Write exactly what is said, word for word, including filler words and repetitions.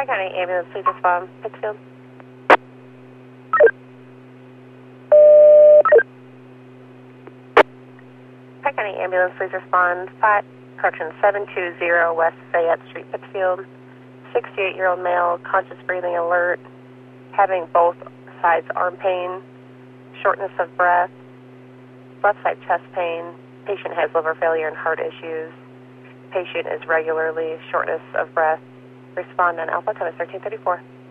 Pike County Ambulance, please respond. Pittsfield. Pike County Ambulance, please respond. Five, correction, seven two zero West Fayette Street, Pittsfield. sixty-eight-year-old male, conscious breathing alert, having both sides arm pain, shortness of breath, left side chest pain. Patient has liver failure and heart issues. Patient is regularly shortness of breath. Respond on Alpha, time is thirteen thirty-four.